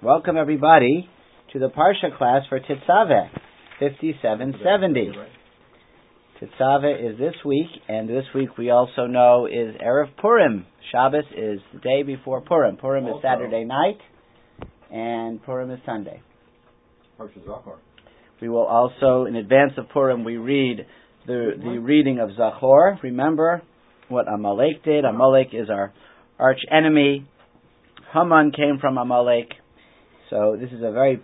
Welcome everybody to the Parsha class for Tetzaveh 5770. Tetzaveh is this week, and this week we also know is Erev Purim. Shabbos is the day before Purim. Purim is Saturday night, and Purim is Sunday. Parsha Zachor. We will also, in advance of Purim, we read the reading of Zachor. Remember what Amalek did. Amalek is our arch enemy. Haman came from Amalek. So this is a very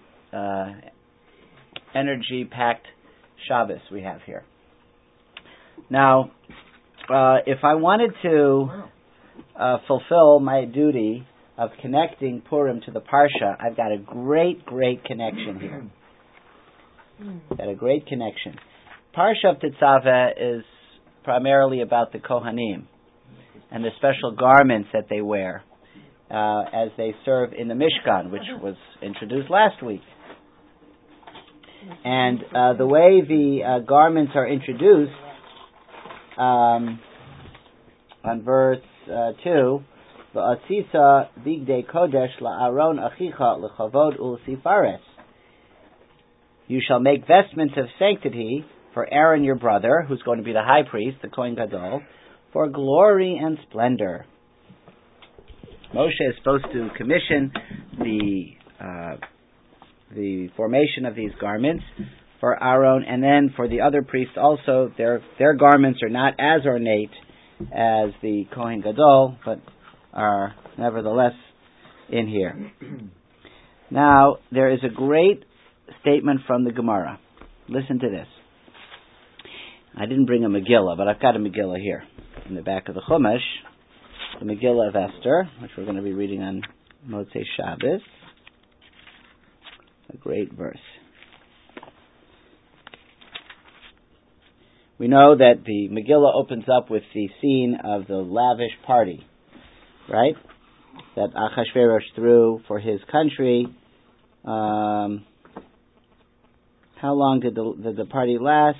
energy-packed Shabbos we have here. Now, if I wanted to fulfill my duty of connecting Purim to the Parsha, I've got a great connection here. Got a great connection. Parsha of Tetzaveh is primarily about the Kohanim and the special garments that they wear as they serve in the Mishkan, which was introduced last week. And the way the garments are introduced on verse 2, V'asisa bigdei kodesh la'aron achicha lechavod ulsifares. You shall make vestments of sanctity for Aaron your brother, who's going to be the high priest, the Kohen Gadol, for glory and splendor. Moshe is supposed to commission the formation of these garments for Aaron, and then for the other priests also. Their garments are not as ornate as the Kohen Gadol, but are nevertheless in here. Now, there is a great statement from the Gemara. Listen to this. I didn't bring a Megillah, but I've got a Megillah here in the back of the Chumash. The Megillah of Esther, which we're going to be reading on Motzei Shabbos. A great verse. We know that the Megillah opens up with the scene of the lavish party, right? That Achashverosh threw for his country. How long did the party last?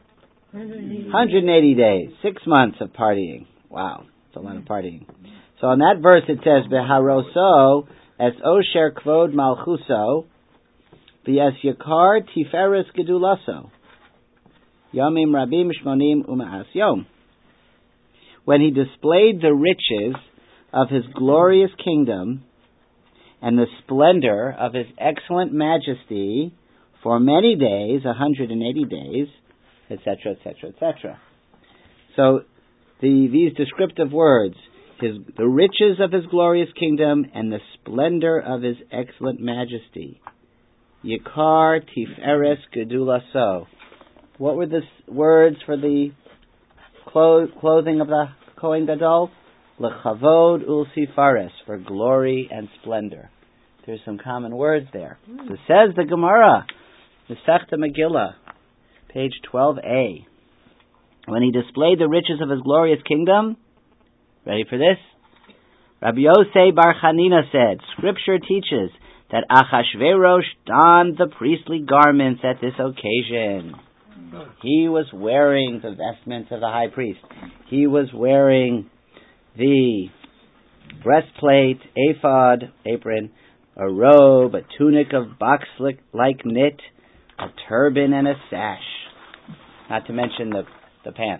180 days. 6 months of partying. Wow. A lot of partying. So in that verse it says, "Beharoso es osher kvod malchuso, v'es yakar tiferes gedulaso, yomim rabim shmonim u'ma'as yom." When he displayed the riches of his glorious kingdom and the splendor of his excellent majesty for many days, 180 days, etc., etc., etc. So these descriptive words, the riches of his glorious kingdom and the splendor of his excellent majesty. Yikar Tiferes Gedulaso. What were the words for the clothing of the Kohen Gadol? Lechavod ulsifares, for glory and splendor. There's some common words there. So says the Gemara, the Masechta Megillah, page 12a. When he displayed the riches of his glorious kingdom, ready for this? Rabbi Yosei Bar Chanina said, Scripture teaches that Achashverosh donned the priestly garments at this occasion. He was wearing the vestments of the high priest. He was wearing the breastplate, ephod, apron, a robe, a tunic of box-like knit, a turban, and a sash. Not to mention the pants,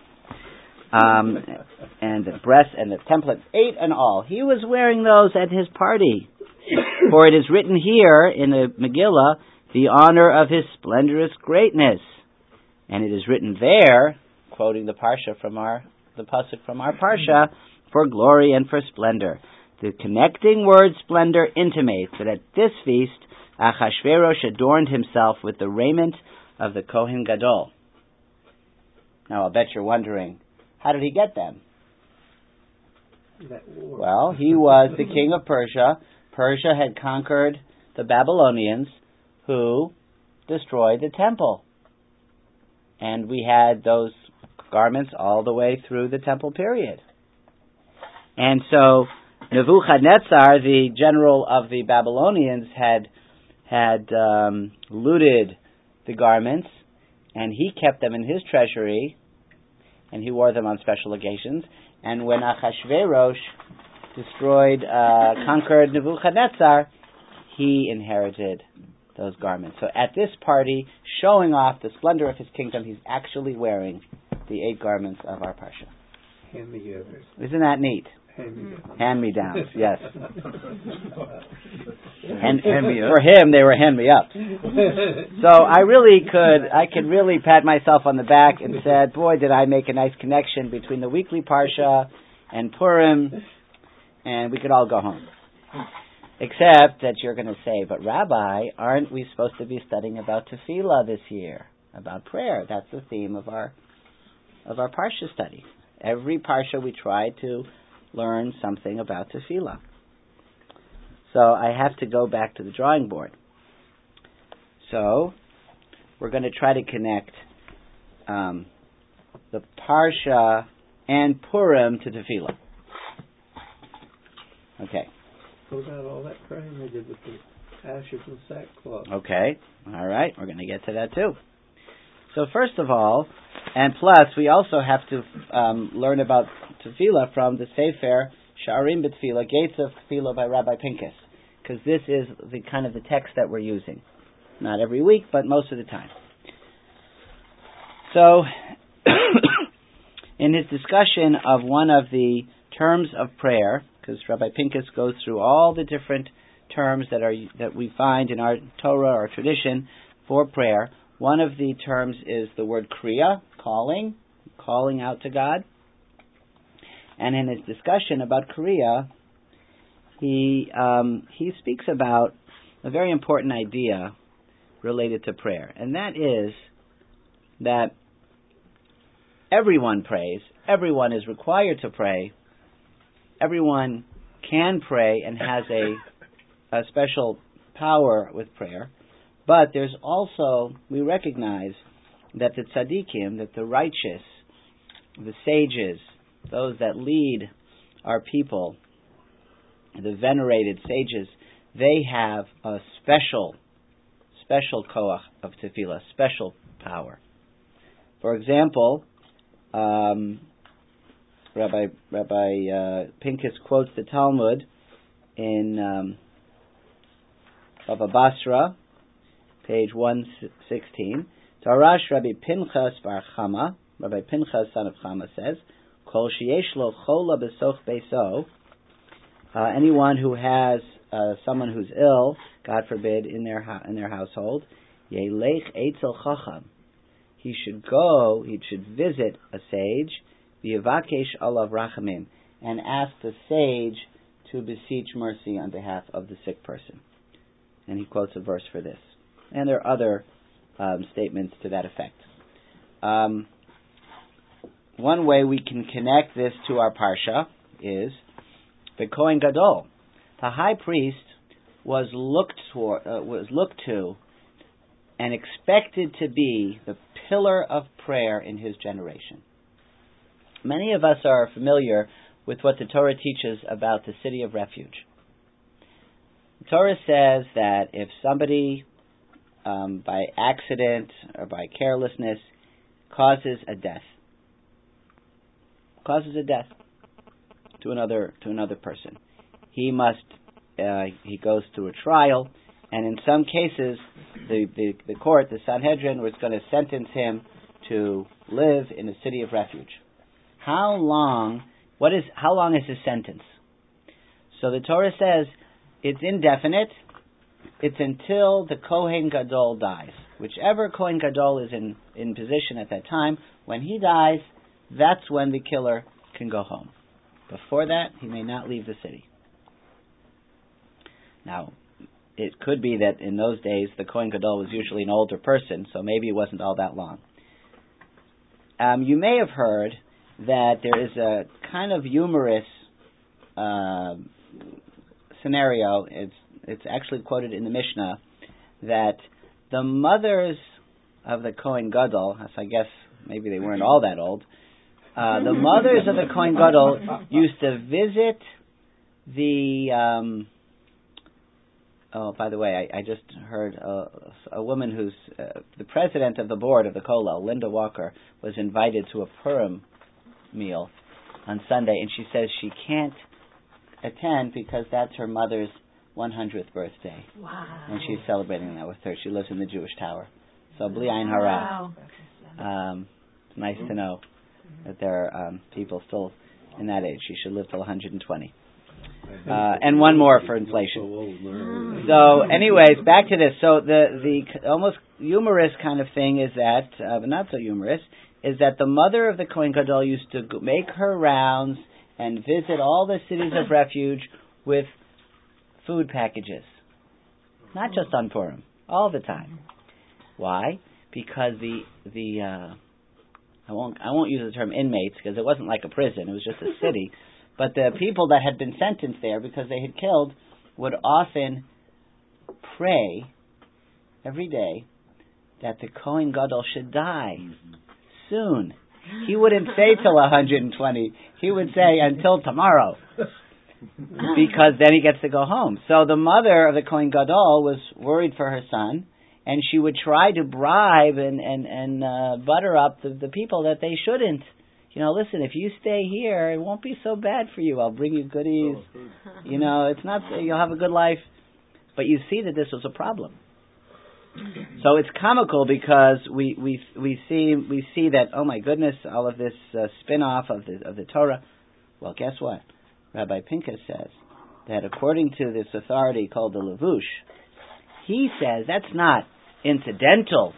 and the breast and the template, 8 in all. He was wearing those at his party. For it is written here in the Megillah, the honor of his splendorous greatness. And it is written there, quoting the Parsha the pasuk from our Parsha, for glory and for splendor. The connecting word splendor intimates that at this feast, Achashverosh adorned himself with the raiment of the Kohen Gadol. Now, I'll bet you're wondering, how did he get them? Well, he was the king of Persia. Persia had conquered the Babylonians, who destroyed the temple. And we had those garments all the way through the temple period. And so, Nebuchadnezzar, the general of the Babylonians, had looted the garments, and he kept them in his treasury, and he wore them on special occasions. And when Achashverosh conquered Nebuchadnezzar, he inherited those garments. So at this party, showing off the splendor of his kingdom, he's actually wearing the 8 garments of our Parsha. Hand-me-downs. Isn't that neat? Hand-me-downs, yes. For him, they were hand-me-ups. So I could really pat myself on the back and said, boy, did I make a nice connection between the weekly Parsha and Purim, and we could all go home. Except that you're going to say, but Rabbi, aren't we supposed to be studying about tefillah this year? About prayer. That's the theme of our Parsha study. Every Parsha we try to learn something about tefillah. So I have to go back to the drawing board. So we're going to try to connect the Parsha and Purim to tefillah. Okay. What about all that praying they did with the ashes and sackcloth? Okay. All right. We're going to get to that too. So first of all, and plus we also have to learn about tefillah from the Sefer Sha'arim B'Tefillah, Gates of Tefillah by Rabbi Pincus, because this is the kind of the text that we're using. Not every week, but most of the time. So, in his discussion of one of the terms of prayer, because Rabbi Pincus goes through all the different terms that we find in our Torah or tradition for prayer, one of the terms is the word kriya, calling out to God. And in his discussion about kriya, he speaks about a very important idea related to prayer, and that is that everyone prays, everyone is required to pray, everyone can pray and has a special power with prayer, but there's also, we recognize that the tzaddikim, that the righteous, the sages, those that lead our people, the venerated sages, they have a special koach of tefillah, special power. For example, Rabbi Pincus quotes the Talmud in Baba Basra, page 116. Tarash Rabbi Pinchas bar Chama, Rabbi Pinchas son of Chama says, Kol sheyesh lo chola besoch beiso, anyone who has someone who's ill, God forbid, in their household, Yelech Eitzel Chacham. He should visit a sage, V'yavakesh alav rachamim, and ask the sage to beseech mercy on behalf of the sick person. And he quotes a verse for this. And there are other statements to that effect. One way we can connect this to our Parsha is the Kohen Gadol. The high priest was looked to and expected to be the pillar of prayer in his generation. Many of us are familiar with what the Torah teaches about the city of refuge. The Torah says that if somebody, by accident or by carelessness, causes a death to another person, he goes through a trial, and in some cases, the court, the Sanhedrin, was going to sentence him to live in a city of refuge. How long is his sentence? So the Torah says it's indefinite. It's until the Kohen Gadol dies. Whichever Kohen Gadol is in position at that time, when he dies, that's when the killer can go home. Before that, he may not leave the city. Now, it could be that in those days the Kohen Gadol was usually an older person, so maybe it wasn't all that long. You may have heard that there is a kind of humorous scenario. It's actually quoted in the Mishnah that the mothers of the Kohen Gadol, as I guess maybe they weren't all that old, the mothers of the Kohen Gadol used to visit the... by the way, I just heard a woman who's the president of the board of the Kollel, Linda Walker, was invited to a Purim meal on Sunday, and she says she can't attend because that's her mother's 100th birthday. Wow. And she's celebrating that with her. She lives in the Jewish Tower. So Bli Ayin Hara. It's nice to know that there are people still in that age. She should live till 120. And one more for inflation. So, anyways, back to this. So the almost humorous kind of thing is that, but not so humorous, is that the mother of the Kohen Gadol used to make her rounds and visit all the cities of refuge with food packages, not just on Purim, all the time. Why? Because I won't use the term inmates because it wasn't like a prison; it was just a city. But the people that had been sentenced there because they had killed would often pray every day that the Kohen Gadol should die soon. He wouldn't say till 120. He would say until tomorrow, because then he gets to go home. So the mother of the Kohen Gadol was worried for her son, and she would try to bribe and butter up the people that they shouldn't. Listen, if you stay here, it won't be so bad for you. I'll bring you goodies. It's not, you'll have a good life. But you see that this was a problem. So it's comical because we see that, oh my goodness, all of this spin-off of the Torah. Well, guess what? Rabbi Pinkus says that according to this authority called the Levush, he says that's not incidental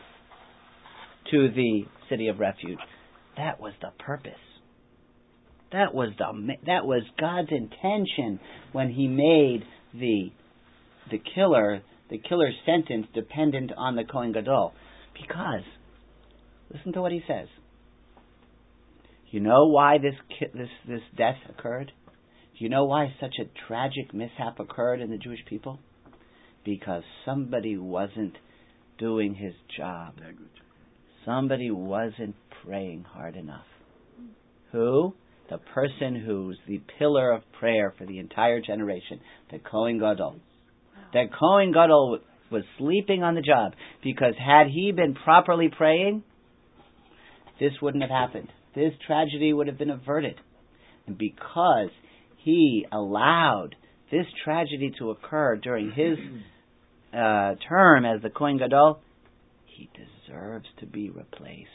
to the city of refuge. That was the purpose. That was God's intention when He made the killer's sentence dependent on the Kohen Gadol. Because, listen to what he says. You know why this death occurred? Do you know why such a tragic mishap occurred in the Jewish people? Because somebody wasn't doing his job. Somebody wasn't praying hard enough. Who? The person who's the pillar of prayer for the entire generation, the Kohen Gadol. The Kohen Gadol was sleeping on the job, because had he been properly praying, this wouldn't have happened. This tragedy would have been averted. And because he allowed this tragedy to occur during his term as the Kohen Gadol, he deserves to be replaced.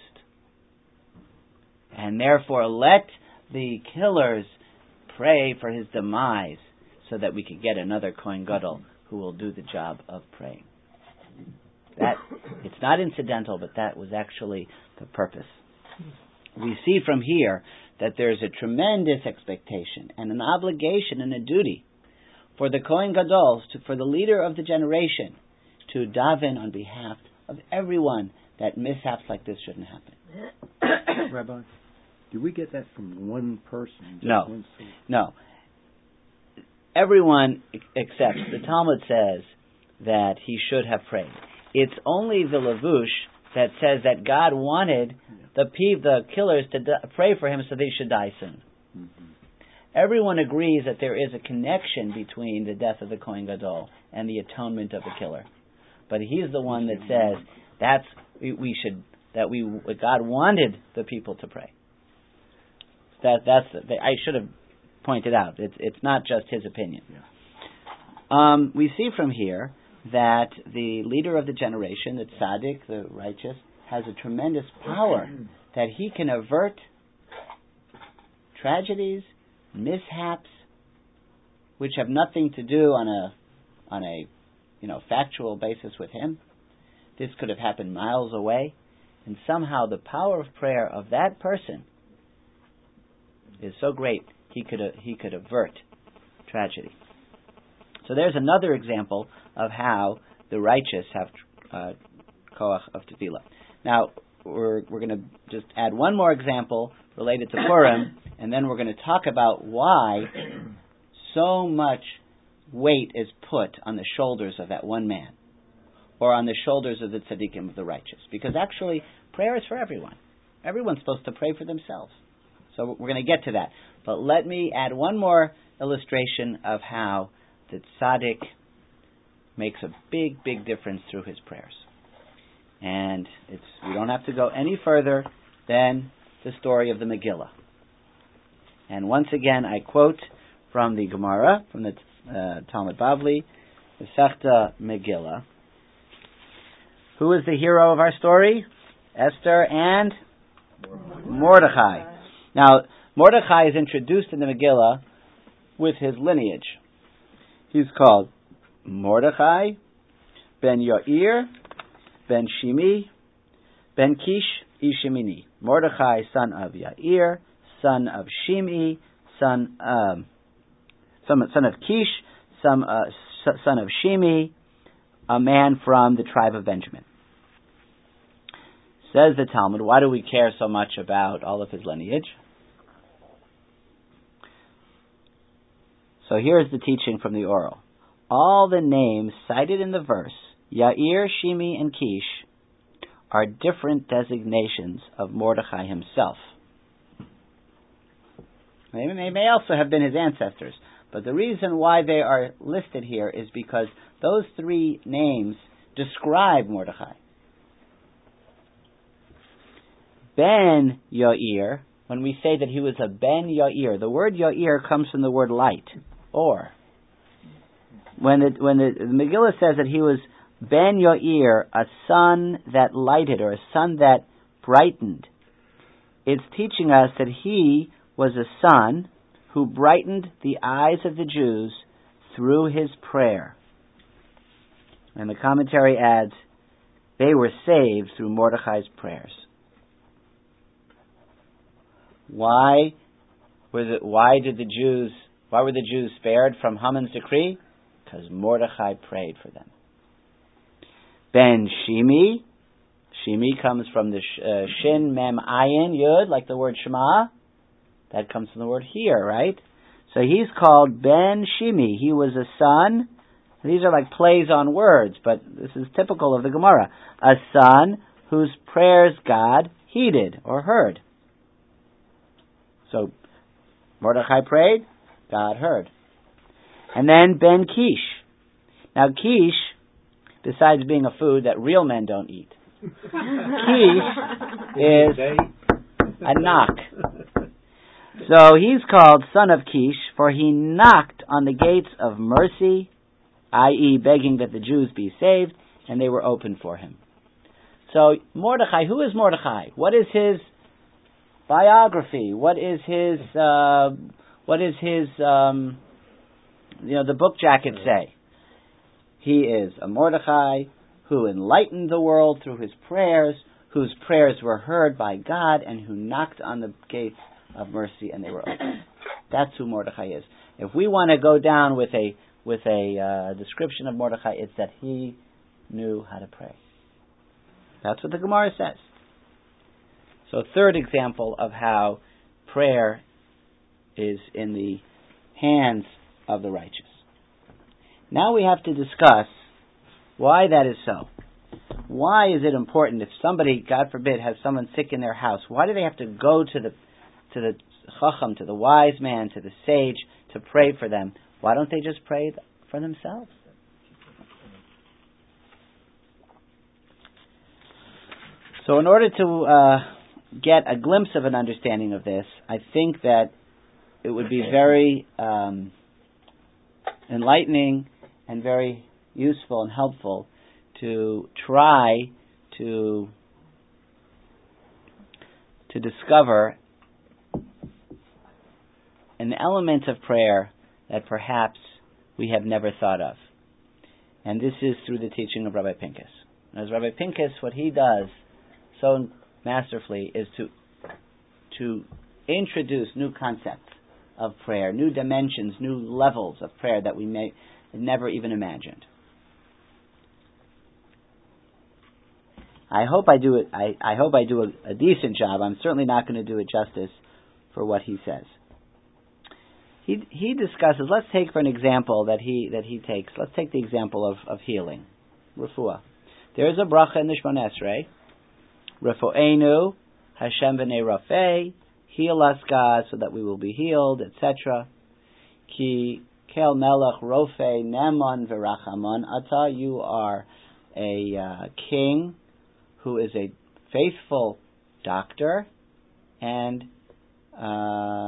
And therefore, let the killers pray for his demise so that we could get another Kohen Gadol who will do the job of praying. That, it's not incidental, but that was actually the purpose. We see from here that there's a tremendous expectation and an obligation and a duty for the Kohen Gadol, for the leader of the generation, to daven on behalf of everyone that mishaps like this shouldn't happen. Rabbi, do we get that from one person? No. Everyone accepts. The Talmud says that he should have prayed. It's only the Levush that says that God wanted the killers to pray for him so they should die soon. Mm-hmm. Everyone agrees that there is a connection between the death of the Kohen Gadol and the atonement of the killer. But he's the one that says God wanted the people to pray. I should have pointed out. It's not just his opinion. Yeah. We see from here that the leader of the generation, the tzaddik, the righteous, has a tremendous power that he can avert tragedies, mishaps, which have nothing to do on a factual basis with him. This could have happened miles away, and somehow the power of prayer of that person is so great he could avert tragedy. So there's another example of how the righteous have koach of tefillah. Now we're going to just add one more example related to Purim, and then we're going to talk about why so much weight is put on the shoulders of that one man, or on the shoulders of the tzaddikim, of the righteous. Because actually, prayer is for everyone. Everyone's supposed to pray for themselves. So we're going to get to that. But let me add one more illustration of how the tzaddik makes a big, big difference through his prayers. And we don't have to go any further than the story of the Megillah. And once again, I quote from the Gemara, from the Talmud Bavli, Masechta Megillah. Who is the hero of our story? Esther and Mordechai. Now, Mordechai is introduced in the Megillah with his lineage. He's called Mordechai, ben Yair, ben Shimi, ben Kish, Ishimini. Mordechai, son of Yair, son of Shimi, son of Kish, son of Shimi, a man from the tribe of Benjamin. Says the Talmud, why do we care so much about all of his lineage? So here's the teaching from the oral. All the names cited in the verse, Yair, Shimi, and Kish, are different designations of Mordechai himself. They may also have been his ancestors, but the reason why they are listed here is because those three names describe Mordechai. Ben Yair, when we say that he was a Ben Yair, the word Yair comes from the word light, or. When the Megillah says that he was Ben Yair, a sun that lighted, or a sun that brightened, it's teaching us that he was a sun who brightened the eyes of the Jews through his prayer. And the commentary adds, they were saved through Mordechai's prayers. Why were the Jews spared from Haman's decree? Because Mordechai prayed for them. Ben Shimi comes from the Shin Mem Ayin Yud, like the word Shema. That comes from the word hear, right? So he's called Ben Shimi. He was a son. These are like plays on words, but this is typical of the Gemara. A son whose prayers God heeded or heard. So Mordechai prayed, God heard. And then Ben Kish. Now Kish, besides being a food that real men don't eat, Kish is a knock. So he's called son of Kish, for he knocked on the gates of mercy, i.e. begging that the Jews be saved, and they were opened for him. So Mordechai, who is Mordechai? What is his biography? What is his the book jacket say? He is a Mordechai who enlightened the world through his prayers, whose prayers were heard by God, and who knocked on the gates of mercy and they were opened. That's who Mordechai is. If we want to go down with a description of Mordechai, it's that he knew how to pray. That's what the Gemara says. So, third example of how prayer is in the hands of the righteous. Now we have to discuss why that is so. Why is it important if somebody, God forbid, has someone sick in their house? Why do they have to go to the chacham, to the wise man, to the sage, to pray for them? Why don't they just pray for themselves? So in order to get a glimpse of an understanding of this, I think that it would be very enlightening and very useful and helpful to try to discover an element of prayer that perhaps we have never thought of. And this is through the teaching of Rabbi Pincus. As Rabbi Pincus, what he does so masterfully is to introduce new concepts of prayer, new dimensions, new levels of prayer that we may never even imagined. I hope I do a decent job. I'm certainly not going to do it justice for what he says. He discusses. Let's take for an example that he takes. Let's take the example of healing, refuah. There is a bracha in the Shemona Esrei, Refu'enu Hashem v'nei Rafei, heal us God so that we will be healed, etc. Ki kel melech Rofei Neman v'rachamon ata, you are a king who is a faithful doctor and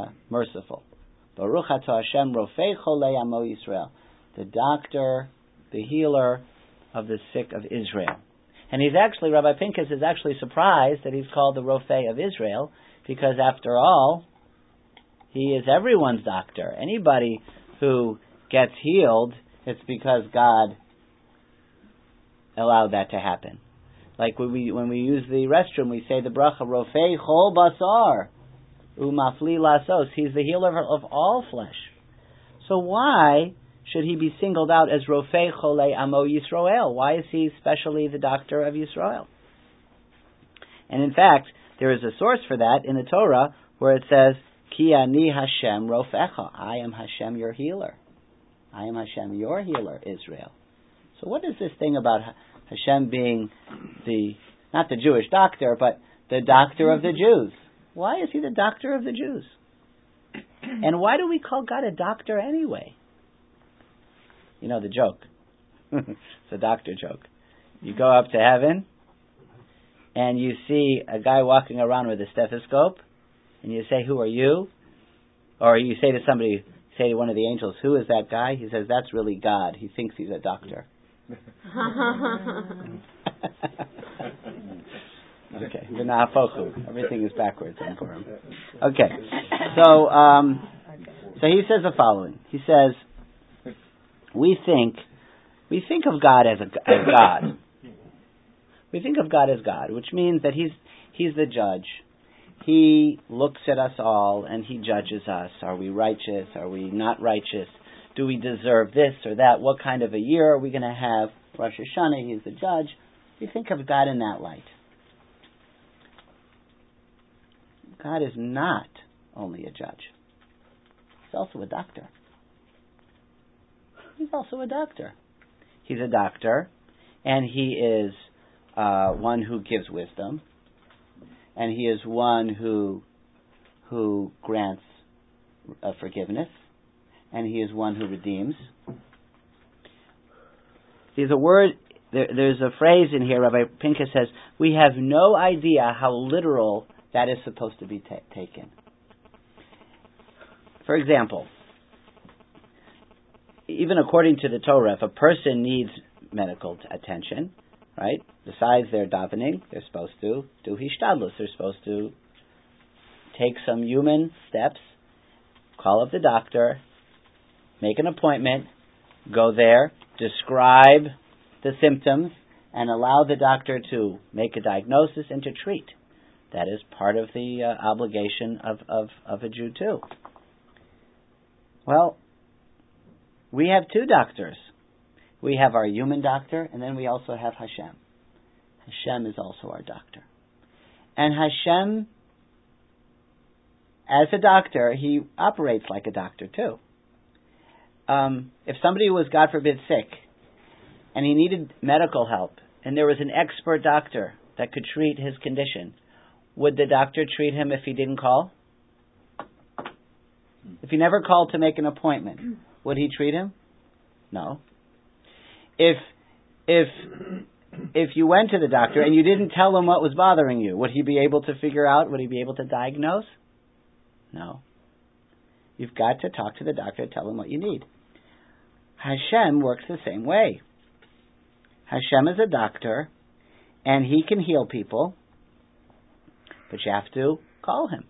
merciful. Baruch atah Hashem Rofei Cholei Amo Yisrael. The doctor the healer of the sick of Israel. And Rabbi Pinkus is actually surprised that he's called the Rofei of Israel, because after all, he is everyone's doctor. Anybody who gets healed, it's because God allowed that to happen. Like when we use the restroom, we say the bracha, Rofei chol basar, umafli lasos. He's the healer of all flesh. So why should he be singled out as Rofei Cholei Amo Yisrael? Why is he specially the doctor of Yisrael? And in fact, there is a source for that in the Torah where it says, Ki ani Hashem Rofecha. I am Hashem, your healer. I am Hashem, your healer, Israel. So what is this thing about Hashem being not the Jewish doctor, but the doctor of the Jews? Why is he the doctor of the Jews? And why do we call God a doctor anyway? You know the joke. It's a doctor joke. You go up to heaven, and you see a guy walking around with a stethoscope, and you say, "Who are you?" Or you say to one of the angels, "Who is that guy?" He says, "That's really God. He thinks he's a doctor." Okay, everything is backwards in Purim. Okay, so he says the following. He says, we think of God as God. We think of God as God, which means that He's the judge. He looks at us all and He judges us. Are we righteous? Are we not righteous? Do we deserve this or that? What kind of a year are we going to have? Rosh Hashanah, He's the judge. We think of God in that light. God is not only a judge. He's also a doctor. He's also a doctor. He's a doctor, and He is one who gives wisdom, and He is one who grants forgiveness, and He is one who redeems. There's a phrase in here, Rabbi Pinkus says, we have no idea how literal that is supposed to be taken. For example, even according to the Torah, if a person needs medical attention, right, besides their davening, they're supposed to do hishtadlus. They're supposed to take some human steps, call up the doctor, make an appointment, go there, describe the symptoms, and allow the doctor to make a diagnosis and to treat. That is part of the obligation of a Jew too. Well, we have two doctors. We have our human doctor, and then we also have Hashem. Hashem is also our doctor. And Hashem, as a doctor, He operates like a doctor too. If somebody was, God forbid, sick, and he needed medical help, and there was an expert doctor that could treat his condition, would the doctor treat him if he didn't call? If he never called to make an appointment, would he treat him? No. If you went to the doctor and you didn't tell him what was bothering you, would he be able to figure out? Would he be able to diagnose? No. You've got to talk to the doctor, tell him what you need. Hashem works the same way. Hashem is a doctor, and He can heal people, but you have to call Him.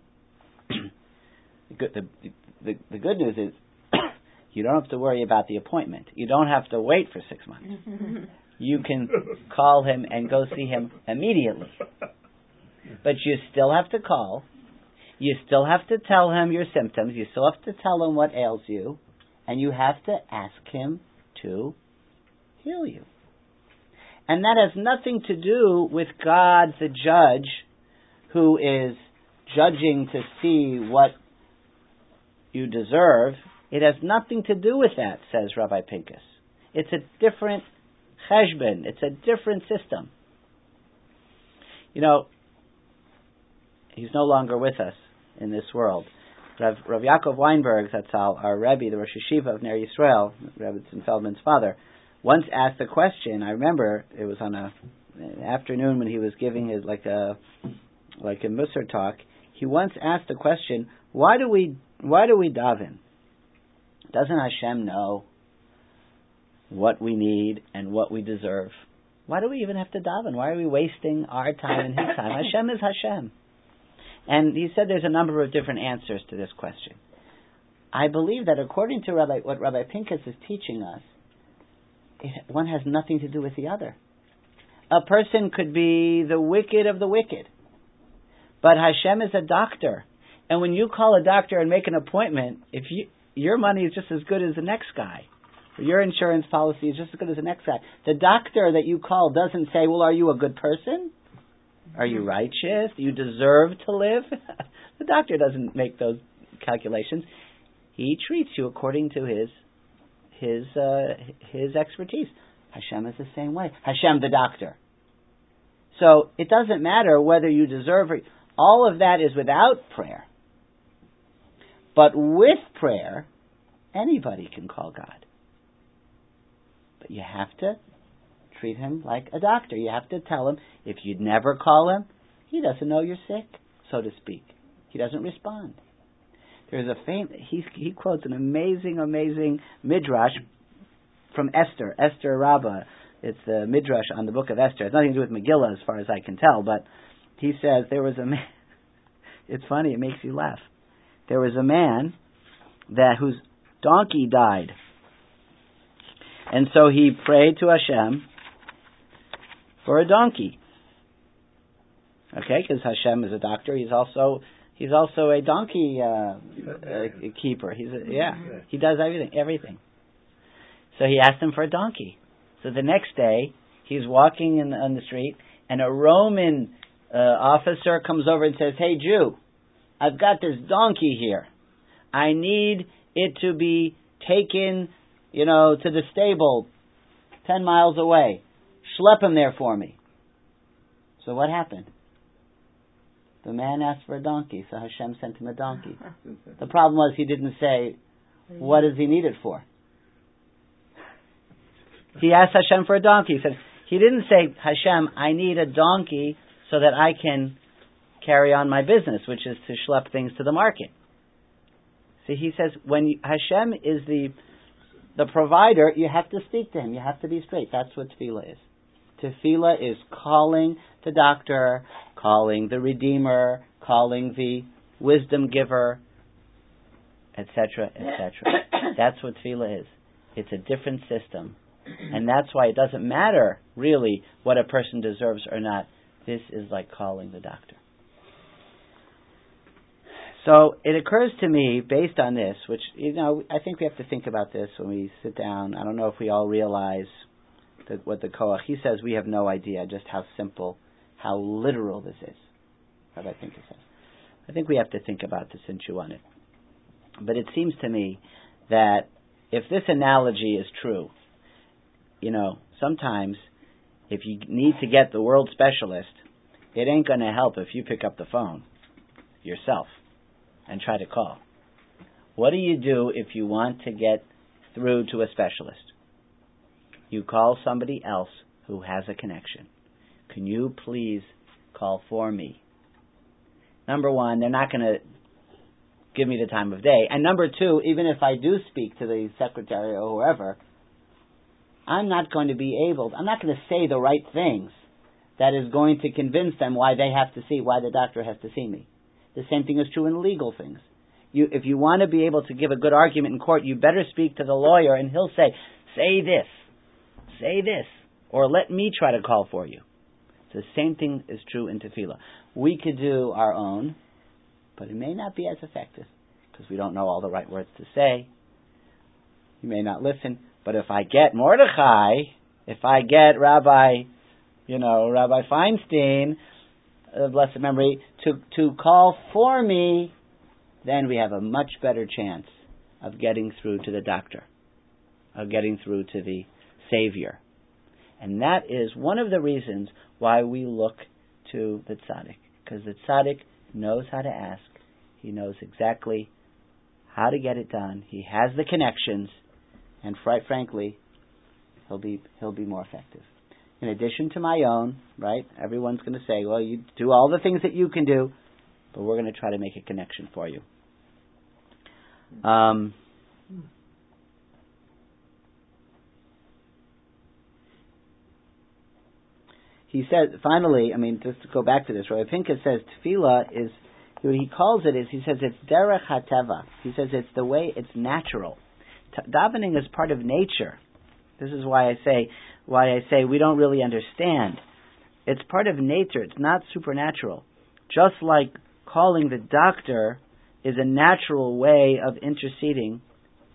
The good news is you don't have to worry about the appointment. You don't have to wait for 6 months. You can call Him and go see Him immediately. But you still have to call. You still have to tell Him your symptoms. You still have to tell Him what ails you. And you have to ask Him to heal you. And that has nothing to do with God, the judge, who is judging to see what you deserve. It has nothing to do with that, says Rabbi Pinkus. It's a different cheshbon. It's a different system. You know, he's no longer with us in this world. Rav Yaakov Weinberg, that's our Rebbe, the Rosh Yeshiva of Ner Yisrael, Rebbe Feldman's father, once asked a question. I remember it was on an afternoon when he was giving his like a Musar talk. He once asked the question, why do we daven? Doesn't Hashem know what we need and what we deserve. Why do we even have to daven? Why are we wasting our time and His time? Hashem is Hashem. And he said there's a number of different answers to this question. I believe that according to what Rabbi Pincus is teaching us, one has nothing to do with the other. A person could be the wicked of the wicked, but Hashem is a doctor. And when you call a doctor and make an appointment, if your money is just as good as the next guy, or your insurance policy is just as good as the next guy, the doctor that you call doesn't say, well, are you a good person? Are you righteous? Do you deserve to live? The doctor doesn't make those calculations. He treats you according to his expertise. Hashem is the same way. Hashem the doctor. So it doesn't matter whether you deserve it. All of that is without prayer. But with prayer, anybody can call God. But you have to treat Him like a doctor. You have to tell Him, if you'd never call Him, He doesn't know you're sick, so to speak. He doesn't respond. There's a he quotes an amazing midrash from Esther Rabbah. It's the midrash on the book of Esther. It has nothing to do with Megillah as far as I can tell, but he says there was a man, it's funny, it makes you laugh. There was a man whose donkey died. And so he prayed to Hashem for a donkey. Okay, because Hashem is a doctor. He's also a donkey keeper. He does everything. So he asked him for a donkey. So the next day, he's walking on the street, and a Roman officer comes over and says, "Hey, Jew, I've got this donkey here. I need it to be taken, to the stable 10 miles away. Schlep him there for me." So what happened? The man asked for a donkey, so Hashem sent him a donkey. The problem was he didn't say, what does he need it for? He asked Hashem for a donkey. He didn't say, Hashem, I need a donkey so that I can carry on my business, which is to schlep things to the market. See, he says, when Hashem is the provider, you have to speak to Him. You have to be straight. That's what tefillah is. Tefillah is calling the doctor, calling the Redeemer, calling the wisdom giver, etc., etc. That's what tefillah is. It's a different system. And that's why it doesn't matter, really, what a person deserves or not. This is like calling the doctor. So it occurs to me, based on this, which, I think we have to think about this when we sit down. I don't know if we all realize what the Koach, he says we have no idea just how simple, how literal this is. Rabbi Pincus says. I think we have to think about this and chew on it. But it seems to me that if this analogy is true, sometimes if you need to get the world specialist, it ain't going to help if you pick up the phone yourself and try to call. What do you do if you want to get through to a specialist? You call somebody else who has a connection. Can you please call for me? Number one, they're not going to give me the time of day. And number two, even if I do speak to the secretary or whoever, I'm not going to say the right things that is going to convince them why the doctor has to see me. The same thing is true in legal things. If you want to be able to give a good argument in court, you better speak to the lawyer and he'll say this, or let me try to call for you. The same thing is true in tefillah. We could do our own, but it may not be as effective because we don't know all the right words to say. You may not listen, but if I get Mordechai, if I get Rabbi Feinstein, blessed memory, to call for me, then we have a much better chance of getting through to the doctor, of getting through to the Savior. And that is one of the reasons why we look to the tzaddik. Because the tzaddik knows how to ask. He knows exactly how to get it done. He has the connections. And quite frankly, he'll be more effective. In addition to my own, right? Everyone's going to say, well, you do all the things that you can do, but we're going to try to make a connection for you. he says, finally, just to go back to this, Rabbi Pinkus says tefillah is, what he calls it is, he says it's derech hateva. He says it's the way, it's natural. Davening is part of nature. This is why I say we don't really understand. It's part of nature. It's not supernatural. Just like calling the doctor is a natural way of interceding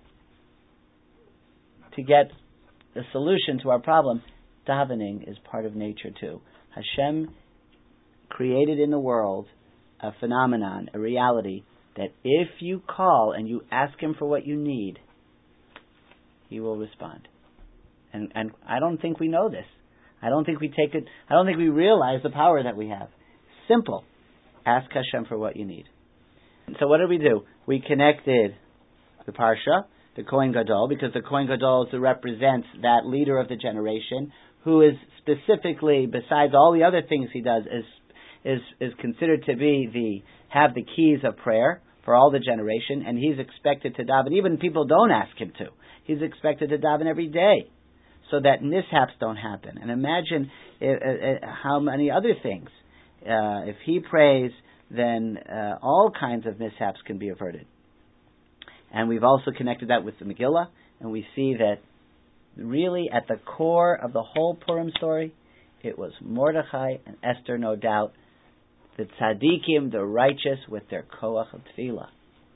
to get a solution to our problem, davening is part of nature too. Hashem created in the world a phenomenon, a reality, that if you call and you ask Him for what you need, He will respond. And I don't think we know this. I don't think we take it. I don't think we realize the power that we have. Simple. Ask Hashem for what you need. So what did we do? We connected the Parsha, the Kohen Gadol, because the Kohen Gadol represents that leader of the generation who is specifically, besides all the other things he does, is considered to be have the keys of prayer for all the generation, and he's expected to daven. Even people don't ask him to. He's expected to daven every day, so that mishaps don't happen. And imagine how many other things. If he prays, then all kinds of mishaps can be averted. And we've also connected that with the Megillah, and we see that really at the core of the whole Purim story, it was Mordechai and Esther, no doubt, the tzaddikim, the righteous, with their koach of tefillah.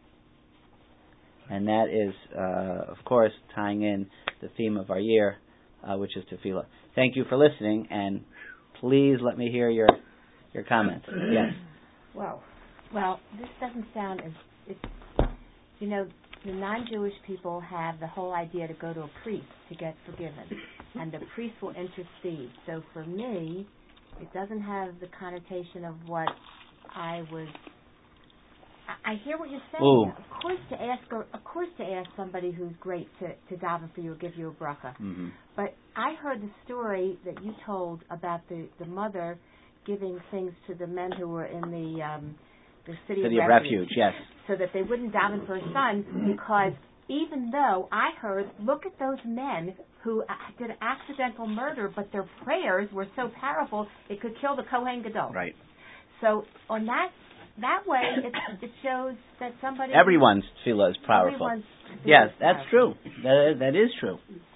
And that is, of course, tying in the theme of our year, which is tefillah. Thank you for listening, and please let me hear your comments. Yes. Well, this doesn't sound as, the non-Jewish people have the whole idea to go to a priest to get forgiven, and the priest will intercede. So for me, it doesn't have the connotation of what I hear what you're saying. Ooh. Of course, to ask somebody who's great to daven for you or give you a bracha. Mm-hmm. But I heard the story that you told about the mother giving things to the men who were in the city of refuge. Yes. So that they wouldn't daven for a son, because even though I heard, look at those men who did accidental murder, but their prayers were so powerful it could kill the Kohen Gadol. Right. So on that way, it shows that somebody... Everyone's tefillah is powerful. Yes, that's true. That is true.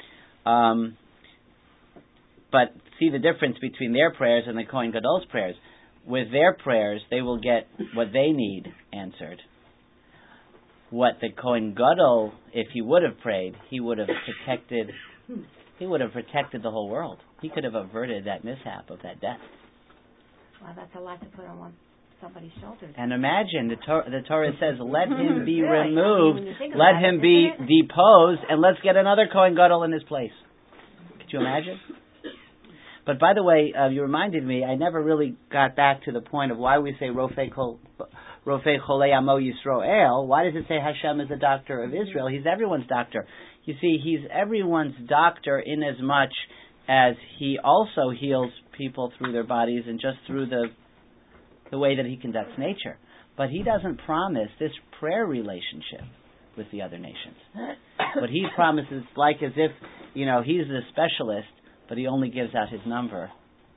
But see the difference between their prayers and the Kohen Gadol's prayers. With their prayers, they will get what they need answered. What the Kohen Gadol, if he would have prayed, he would have protected the whole world. He could have averted that mishap of that death. Wow, that's a lot to put on somebody's shoulders. And imagine, the Torah says, let him be really? removed, let him it, be deposed, and let's get another Kohen Gadol in his place. Could you imagine? But by the way, you reminded me, I never really got back to the point of why we say Rofei Cholei Amo Yisroel. Why does it say Hashem is the doctor of Israel? He's everyone's doctor. You see, He's everyone's doctor in as much as He also heals people through their bodies and just through the way that He conducts nature. But He doesn't promise this prayer relationship with the other nations. What He promises, like as if, He's the specialist, but He only gives out His number.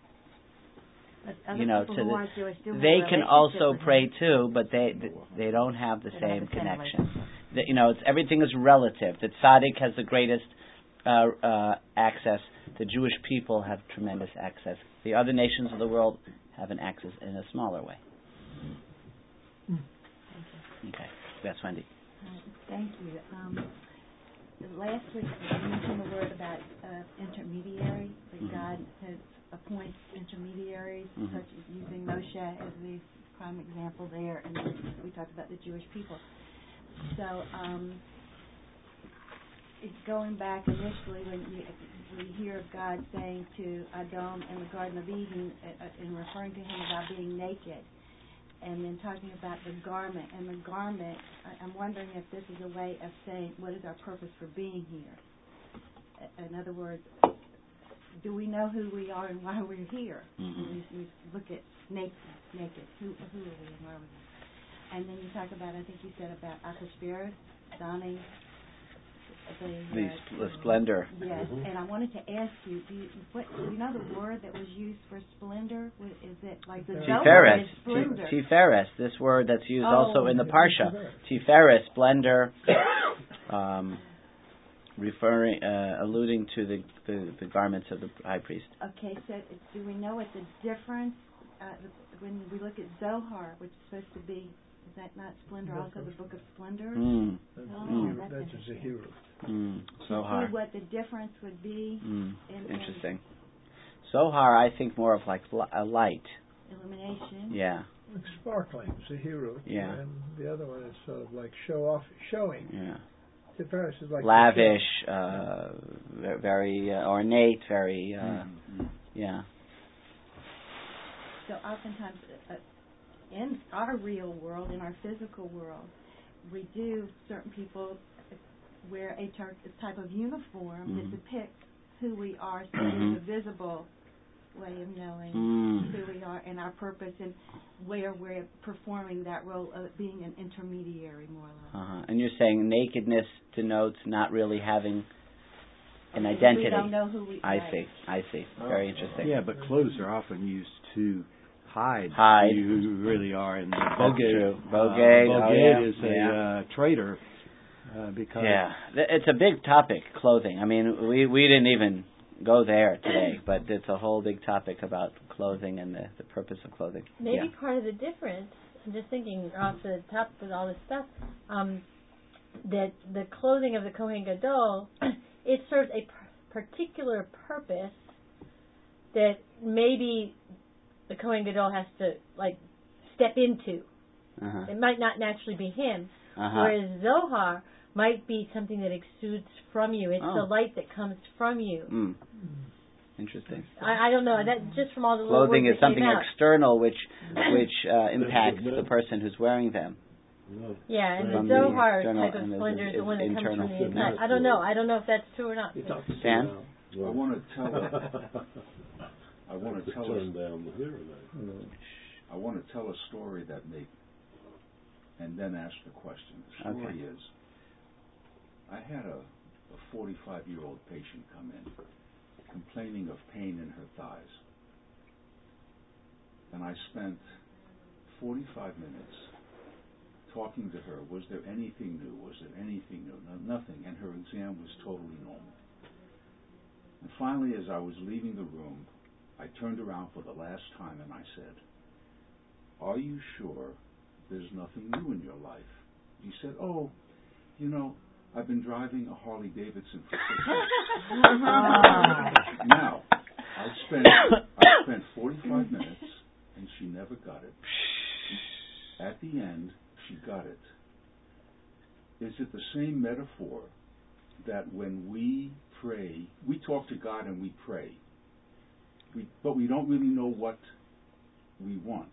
They can also pray too, but they don't have the same connection. Everything is relative. The tzaddik has the greatest access. The Jewish people have tremendous access. The other nations of the world have an access in a smaller way. Okay, that's Wendy. Thank you. Last week you mentioned the word about intermediary, that God has appointed intermediaries, such as using Moshe as the prime example there, and then we talked about the Jewish people. So it's going back initially when we hear of God saying to Adam in the Garden of Eden, and referring to him about being naked, and then talking about the garment. And the garment, I'm wondering if this is a way of saying, what is our purpose for being here? In other words, do we know who we are and why we're here? We look at naked. Who are we and why are we here? And then you talk about, I think you said about Achashverosh donning the splendor. Yes, and I wanted to ask you, do you know the word that was used for splendor? Is it like the Zohar is splendor? Tiferes, this word that's used also in the Parsha. Tiferes, splendor, alluding to the garments of the high priest. Okay, so do we know what the difference, when we look at Zohar, which is supposed to be, is that not splendor, also the book of splendor? That's a Zahira. Zohar. See what the difference would be. Interesting. Zohar, I think more of like a light. Illumination. Yeah. It's sparkling, Zahira. Yeah. And the other one is sort of like showing. Yeah. Tiferes is like lavish, very ornate, very, yeah. So oftentimes, in our real world, in our physical world, we do, certain people wear a type of uniform that depicts who we are, so there's a visible way of knowing who we are and our purpose and where we're performing that role of being an intermediary, more or less. And you're saying nakedness denotes not really having an identity. We don't know who we are. I see. Very interesting. Yeah, but clothes are often used to hide who you really are. And Bogey is a traitor because... Yeah, it's a big topic, clothing. I mean, we didn't even go there today, but it's a whole big topic about clothing and the purpose of clothing. Maybe part of the difference, I'm just thinking off the top of all this stuff, that the clothing of the Kohen Gadol, it serves a particular purpose that maybe the Kohen Gadol has to step into. It might not naturally be him. Whereas Zohar might be something that exudes from you. It's the light that comes from you. Interesting. I don't know. That just from all the clothing is something out. external, which impacts the person who's wearing them. Yeah, and the Zohar type of splendor is the one that comes from the inside. I don't know. I don't know if that's true or not. Dan? I want to tell a story and then ask the question. The story is, I had a 45-year-old patient come in complaining of pain in her thighs. And I spent 45 minutes talking to her. Was there anything new? Was there anything new? No, nothing. And her exam was totally normal. And finally, as I was leaving the room, I turned around for the last time and I said, "Are you sure there's nothing new in your life?" He said, "Oh, I've been driving a Harley Davidson for 6 years." Now, I spent 45 minutes and she never got it. At the end, she got it. Is it the same metaphor that when we pray, we talk to God and we pray, but we don't really know what we want?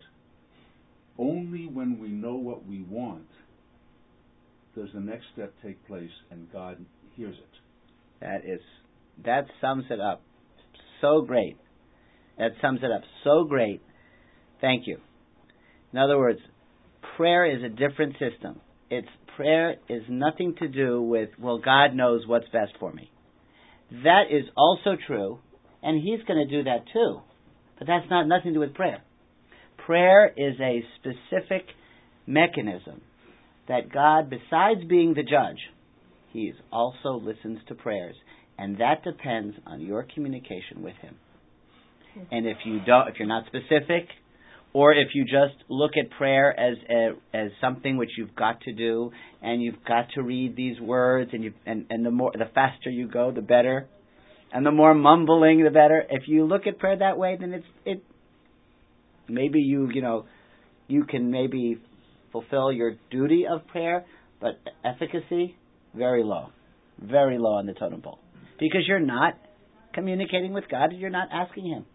Only when we know what we want does the next step take place and God hears it. That sums it up so great. That sums it up so great. Thank you. In other words, prayer is a different system. Prayer is nothing to do with, God knows what's best for me. That is also true, and He's going to do that too. But that's nothing to do with prayer. Prayer is a specific mechanism that God, besides being the judge, He also listens to prayers, and that depends on your communication with Him. And if you're not specific, or if you just look at prayer as something which you've got to do, and you've got to read these words, and the faster you go, the better, and the more mumbling, the better. If you look at prayer that way, then it maybe you can maybe fulfill your duty of prayer, but efficacy, very low on the totem pole, because you're not communicating with God and you're not asking Him.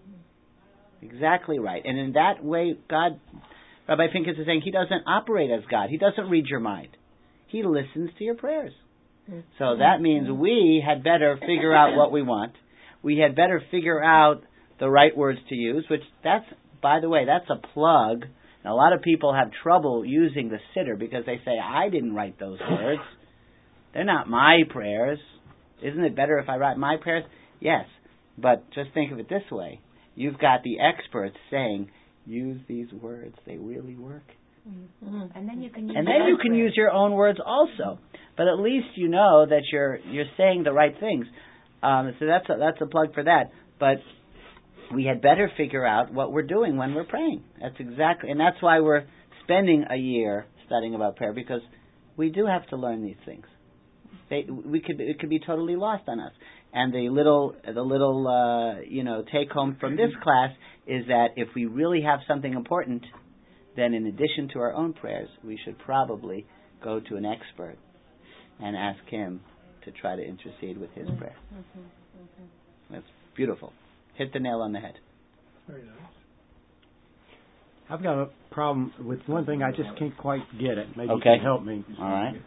Exactly right. And in that way, God, Rabbi Pincus is saying, He doesn't operate as God. He doesn't read your mind. He listens to your prayers. So that means we had better figure out what we want. We had better figure out the right words to use, which by the way, that's a plug. And a lot of people have trouble using the siddur because they say, I didn't write those words. They're not my prayers. Isn't it better if I write my prayers? Yes. But just think of it this way. You've got the experts saying, use these words. They really work. Mm-hmm. And then you can use your own words also. But at least you know that you're saying the right things. So that's a plug for that. But we had better figure out what we're doing when we're praying. And that's why we're spending a year studying about prayer, because we do have to learn these things. It could be totally lost on us. And the little take home from this class is that if we really have something important, then in addition to our own prayers, we should probably go to an expert and ask him to try to intercede with his prayer. That's beautiful. Hit the nail on the head. Very nice. I've got a problem with one thing. I just can't quite get it. Maybe you can help me. All right.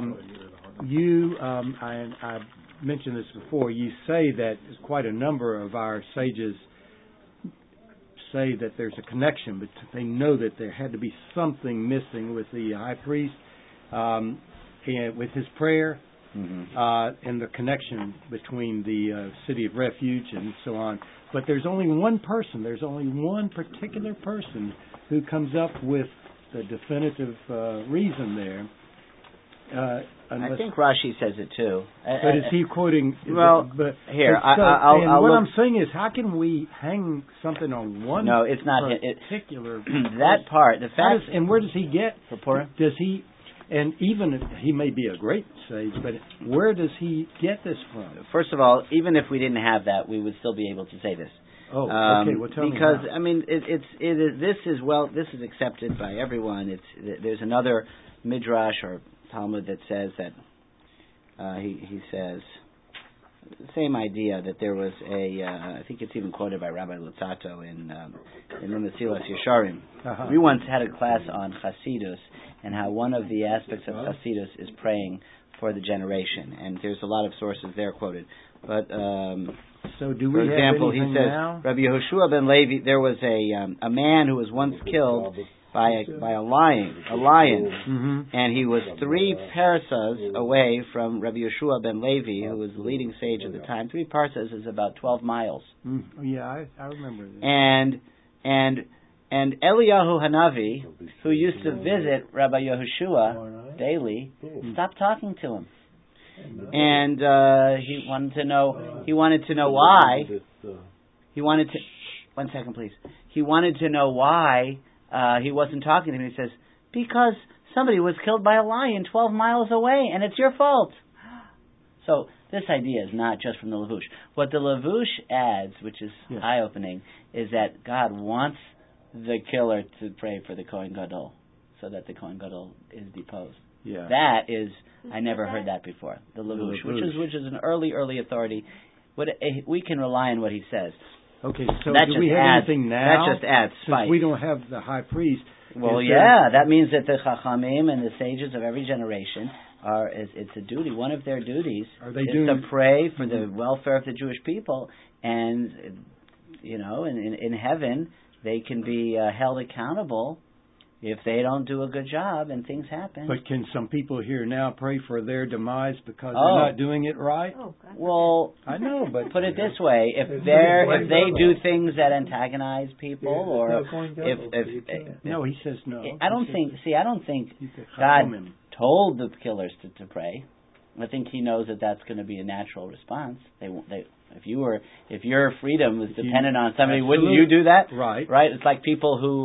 I mentioned this before. You say that quite a number of our sages say that there's a connection, but they know that there had to be something missing with the high priest and with his prayer, and the connection between the city of refuge and so on. But there's only one particular person who comes up with the definitive reason there. I think Rashi says it too. But is he quoting? Here, I'm saying is, how can we hang something on one? No, it's not particular. That part. The fact. And where does he get? For Purim? Does he? And even if he may be a great sage, but where does he get this from? First of all, even if we didn't have that, we would still be able to say this. Oh, okay. Well, tell me because how. I mean, this is accepted by everyone. There's another midrash or Talmud that says that he says the same idea that there was I think it's even quoted by Rabbi Luzzatto in the Mesilas Yesharim. We once had a class on Chasidus and how one of the aspects of Chasidus is praying for the generation, and there's a lot of sources there quoted. But so do we? For example, have he says now? Rabbi Yehoshua ben Levi. There was a man who was once killed by a lion, and he was 3 parsas away from Rabbi Yehoshua ben Levi, who was the leading sage at the time. 3 parsas is about 12 miles. Yeah, I remember that. And Eliyahu Hanavi, who used to visit Rabbi Yehoshua daily, stopped talking to him. And he wanted to know why. One second, please. He wanted to know why he wasn't talking to him. He says, because somebody was killed by a lion 12 miles away, and it's your fault. So this idea is not just from the Lavush. What the Lavush adds, which is eye-opening, is that God wants the killer to pray for the Kohen Gadol, so that the Kohen Gadol is deposed. Yeah. That is, I never heard that before. The Lavush, which is an early authority. We can rely on what he says. Okay, so do we have anything now? That just adds spice. Since we don't have the high priest. Well, that means that the Chachamim and the sages of every generation it's a duty. One of their duties is to pray for the welfare of the Jewish people, and in heaven they can be held accountable if they don't do a good job and things happen. But can some people here now pray for their demise because they're not doing it right? Oh, God. Well, I know, but put it this way: if they do things that antagonize people, or no, he says no. I don't think God told the killers to pray. I think He knows that that's going to be a natural response. If your freedom was dependent on somebody, wouldn't you do that? Right. It's like people who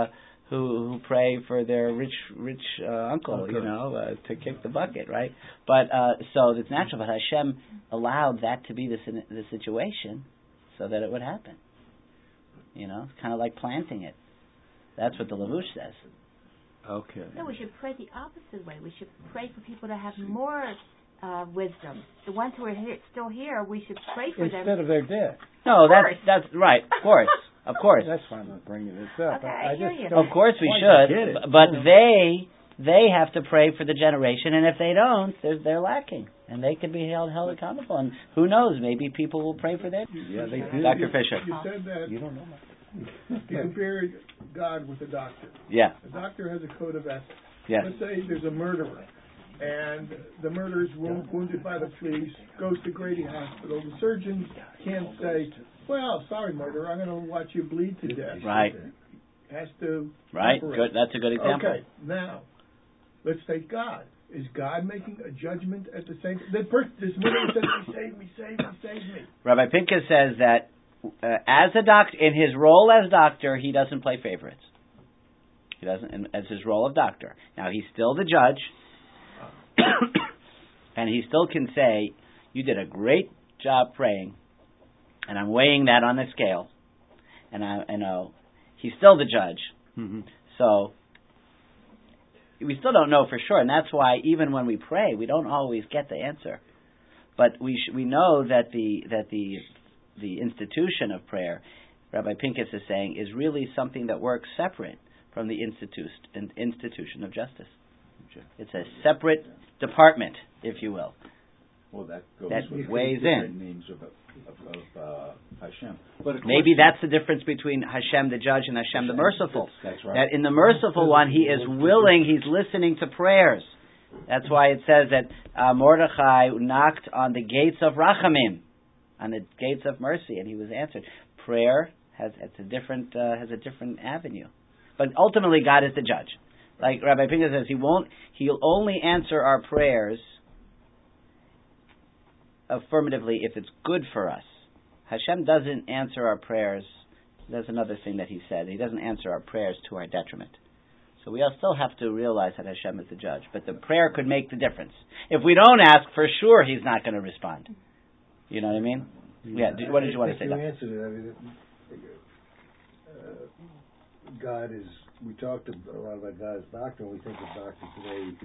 pray for their rich uncle, to kick the bucket, right? But so it's natural. But Hashem allowed that to be the situation, so that it would happen. It's kind of like planting it. That's what the Lavush says. Okay. No, we should pray the opposite way. We should pray for people to have more wisdom. The ones who are still here, we should pray for them instead of their death. No, that's right. Of course. That's why I'm not bringing this up. Okay, I hear you. Of course we should, but they have to pray for the generation, and if they don't, they're lacking, and they can be held accountable. And who knows? Maybe people will pray for them. Yeah, they do. Dr. Fisher. You said that you don't know. You compare God with a doctor. Yeah. A doctor has a code of ethics. Yes. Let's say there's a murderer. and the murderer's wounded by the police, goes to Grady Hospital. The surgeon can't say, well, sorry, murderer, I'm going to watch you bleed to death. Right. Has to... Right, operate. good. That's a good example. Okay, now, let's take God. Is God making a judgment at the same time? This murderer says, save me, save me, save me. Rabbi Pincus says that as a doctor, in his role as doctor, he doesn't play favorites. He doesn't, as his role of doctor. Now, he's still the judge, and he still can say, you did a great job praying, and I'm weighing that on the scale, and I know he's still the judge. Mm-hmm. So, we still don't know for sure, and that's why even when we pray, we don't always get the answer. But we know that the institution of prayer, Rabbi Pincus is saying, is really something that works separate from the institution of justice. It's a separate department, if you will. Well, that goes that with weighs different in. names of Hashem. But maybe that's the difference between Hashem the judge and Hashem the merciful. That's right. That in the merciful one, he is willing, he's listening to prayers. That's why it says that Mordechai knocked on the gates of Rachamim, on the gates of mercy, and he was answered. Prayer has a different avenue, but ultimately God is the judge. Like Rabbi Pincus says, he'll only answer our prayers affirmatively if it's good for us. Hashem doesn't answer our prayers. There's another thing that he said. He doesn't answer our prayers to our detriment. So we all still have to realize that Hashem is the judge. But the prayer could make the difference. If we don't ask, for sure He's not going to respond. You know what I mean? Yeah. What did you want to say? You answered it. I mean, God is. We talked a lot about God's doctrine. We think of doctors today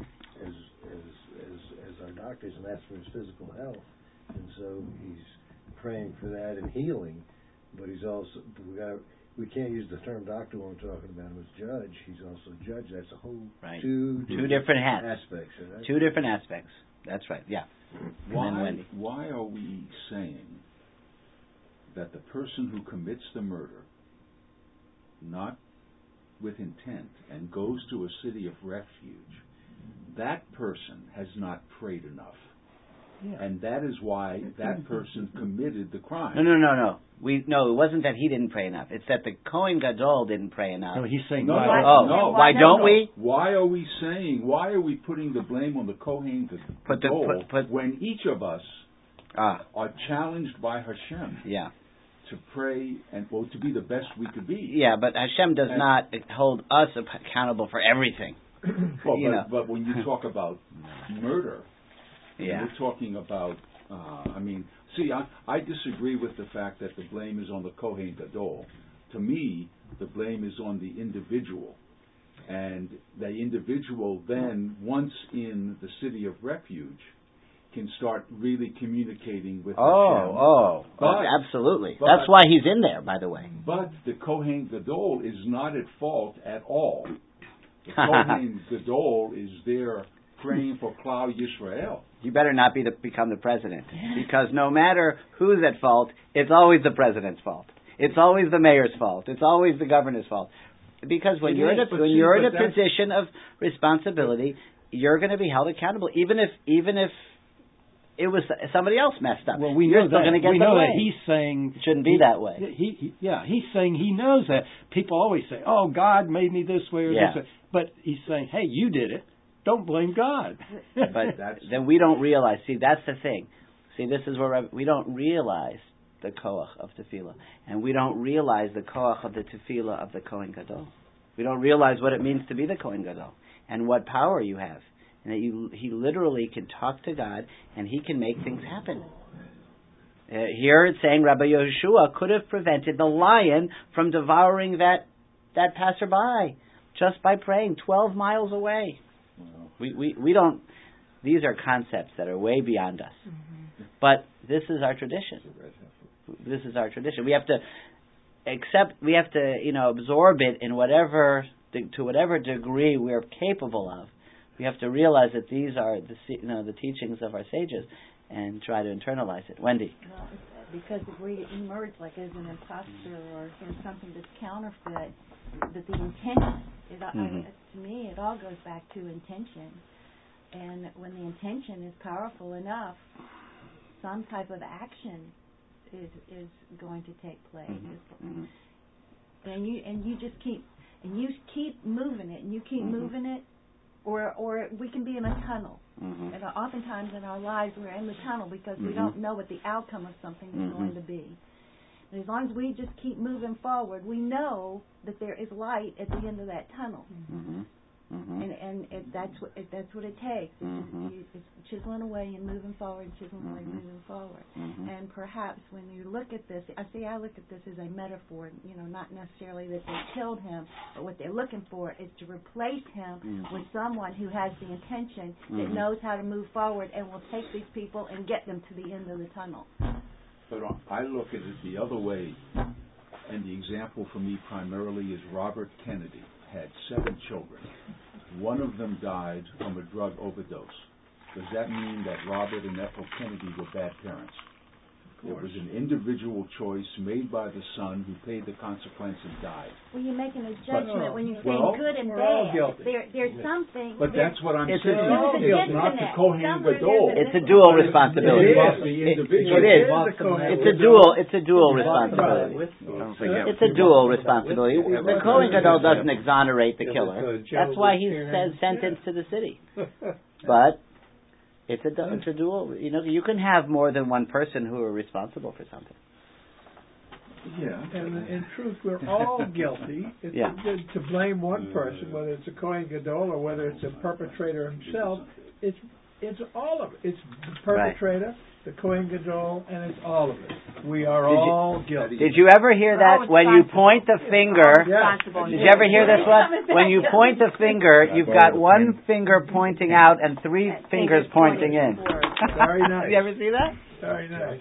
as our doctors, and that's for his physical health. And so he's praying for that and healing. But he's also we can't use the term doctor when we're talking about him as judge. He's also judge. That's a whole two different hats. Aspects. Right? Two different aspects. That's right. Yeah. Why are we saying that the person who commits the murder, not with intent, and goes to a city of refuge, that person has not prayed enough? Yeah. And that is why that person committed the crime. No. It wasn't that he didn't pray enough. It's that the Kohen Gadol didn't pray enough. No, he's saying why don't we? Why are we putting the blame on the Kohen Gadol when each of us are challenged by Hashem? Yeah. To pray and to be the best we could be. Yeah, but Hashem does not hold us accountable for everything. But when you talk about murder, we're talking about. I disagree with the fact that the blame is on the Kohen Gadol. To me, the blame is on the individual, and the individual then, once in the city of refuge, can start really communicating with Hashem. Absolutely. That's why he's in there, by the way. But the Kohen Gadol is not at fault at all. The Kohen Gadol is there praying for Klal Yisrael. You better not become the president, because no matter who's at fault, it's always the president's fault. It's always the mayor's fault. It's always the governor's fault. Because when you're in a position of responsibility, you're going to be held accountable, even if it was somebody else messed up. Well, we know that he's saying it shouldn't be that way. He's saying he knows that. People always say, "Oh, God made me this way or this way," but he's saying, "Hey, you did it. Don't blame God." But then we don't realize. See, that's the thing. See, this is where we don't realize the koach of tefillah, and we don't realize the koach of the tefillah of the Kohen Gadol. We don't realize what it means to be the Kohen Gadol and what power you have. And that he literally can talk to God, and he can make things happen. Here it's saying Rabbi Yehoshua could have prevented the lion from devouring that passerby just by praying 12 miles away. We don't. These are concepts that are way beyond us. Mm-hmm. But this is our tradition. This is our tradition. We have to accept. We have to absorb it in to whatever degree we're capable of. We have to realize that these are the teachings of our sages, and try to internalize it. Wendy. Well, because if we emerge like as an imposter or something that's counterfeit, that the intent, to me, it all goes back to intention. And when the intention is powerful enough, some type of action is going to take place. And you just keep moving it, and you keep moving it, or we can be in a tunnel. And oftentimes in our lives we're in the tunnel because we don't know what the outcome of something is going to be. And as long as we just keep moving forward, we know that there is light at the end of that tunnel. And that's what it takes. It's chiseling away and moving forward, chiseling away and moving forward. And perhaps when you look at this, I look at this as a metaphor, not necessarily that they killed him, but what they're looking for is to replace him with someone who has the intention, that knows how to move forward and will take these people and get them to the end of the tunnel. But I look at it the other way, and the example for me primarily is Robert Kennedy had 7 children. One of them died from a drug overdose. Does that mean that Robert and Ethel Kennedy were bad parents? It was an individual choice made by the son who paid the consequence and died. Well, you're making a judgment when you say good and bad. There's something. But that's what I'm saying. It's not the Kohen Gadol. It's a dual responsibility. It is. It's a dual responsibility. It's a dual responsibility. The Kohen Gadol doesn't exonerate the killer. That's why he's sentenced to the city. But it's a dual. You can have more than one person who are responsible for something. Yeah, and in truth, we're all guilty. To blame one person, whether it's a Kohen Gadol or whether it's a perpetrator himself, it's all of it. It's the perpetrator, the Kohen Gadol, and it's all of it. We are all guilty. Did you ever hear that when you point the finger? Did you ever hear this one? When you point the finger, you've got one finger pointing out and 3 fingers pointing in. Very nice. You ever see that? Very nice.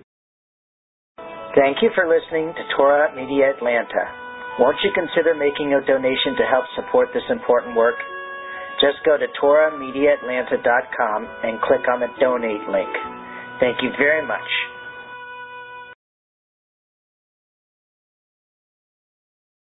Thank you for listening to Torah Media Atlanta. Won't you consider making a donation to help support this important work? Just go to TorahMediaAtlanta.com and click on the donate link. Thank you very much.